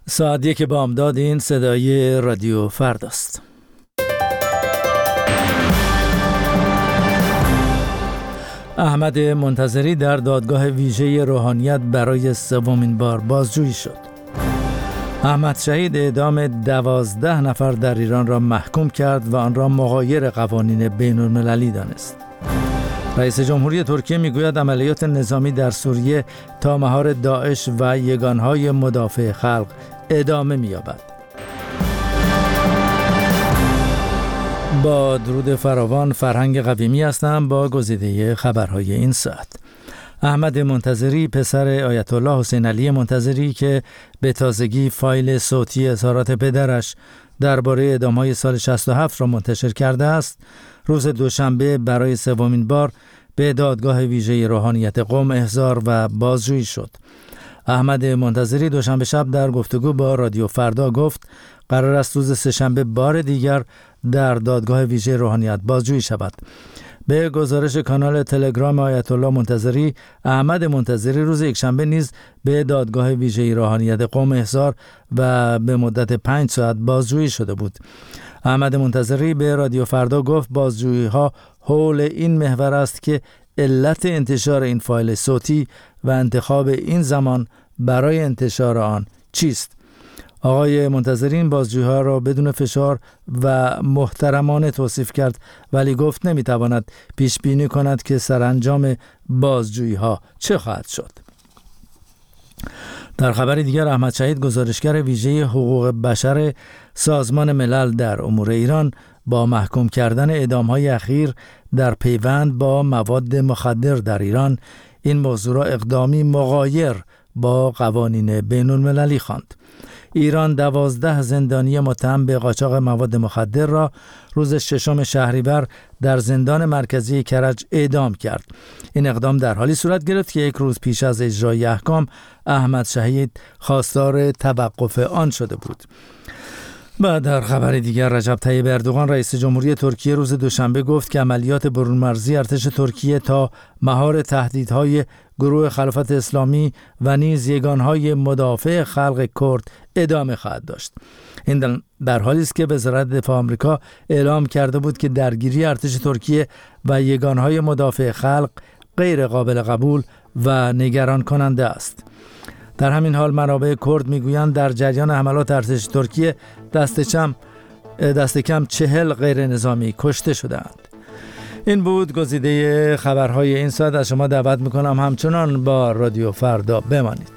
ساعت 1 بامداد. این صدای رادیو فرداست. احمد منتظری در دادگاه ویژه روحانیت برای سومین بار بازجویی شد. احمد شهید اعدام 12 نفر در ایران را محکوم کرد و آن را مغایر قوانین بین المللی دانست. رئیس جمهوری ترکیه میگوید عملیات نظامی در سوریه تا مهار داعش و یگانهای مدافع خلق ادامه می‌یابد. با درود فراوان، فرهنگ قویمی هستم با گزیده خبرهای این ساعت. احمد منتظری پسر آیت الله حسین علی منتظری که به تازگی فایل صوتی اظهارات پدرش درباره اعدام‌های سال 67 را منتشر کرده است، روز دوشنبه برای سومین بار به دادگاه ویژه روحانیت قم احضار و بازجویی شد. احمد منتظری دوشنبه شب در گفتگو با رادیو فردا گفت قرار است روز سه‌شنبه بار دیگر در دادگاه ویژه روحانیت بازجویی شود. به گزارش کانال تلگرام آیت الله منتظری، احمد منتظری روز یکشنبه نیز به دادگاه ویژه روحانیت قم احضار و به مدت 5 ساعت بازجویی شده بود. احمد منتظری به رادیو فردا گفت بازجویی ها حول این محور است که علت انتشار این فایل صوتی و انتخاب این زمان برای انتشار آن چیست. آقای منتظری این بازجویی ها را بدون فشار و محترمانه توصیف کرد، ولی گفت نمیتواند پیش بینی کند که سرانجام بازجویی ها چه خواهد شد. در خبر دیگر، احمد شهید گزارشگر ویژه حقوق بشر سازمان ملل در امور ایران با محکوم کردن اعدام‌های اخیر در پیوند با مواد مخدر در ایران این موضوع را اقدامی مغایر با قوانین بین المللی خواند. ایران 12 زندانی متهم به قاچاق مواد مخدر را روز 6 شهریور در زندان مرکزی کرج اعدام کرد. این اقدام در حالی صورت گرفت که یک روز پیش از اجرای احکام احمد شهید خواستار توقف آن شده بود. و در خبر دیگر، رجب طیب اردوغان رئیس جمهوری ترکیه روز دوشنبه گفت که عملیات برون مرزی ارتش ترکیه تا مهار تهدیدهای گروه خلافت اسلامی و نیز یگانهای مدافع خلق کرد ادامه خواهد داشت. این در حالی است که وزارت دفاع آمریکا اعلام کرده بود که درگیری ارتش ترکیه و یگانهای مدافع خلق غیر قابل قبول و نگران کننده است. در همین حال منابع کرد میگویند در جریان حملات ارتش ترکیه دست کم 40 غیر نظامی کشته شدند. این بود گزیده خبرهای این ساعت. از شما دعوت میکنم همچنان با رادیو فردا بمانید.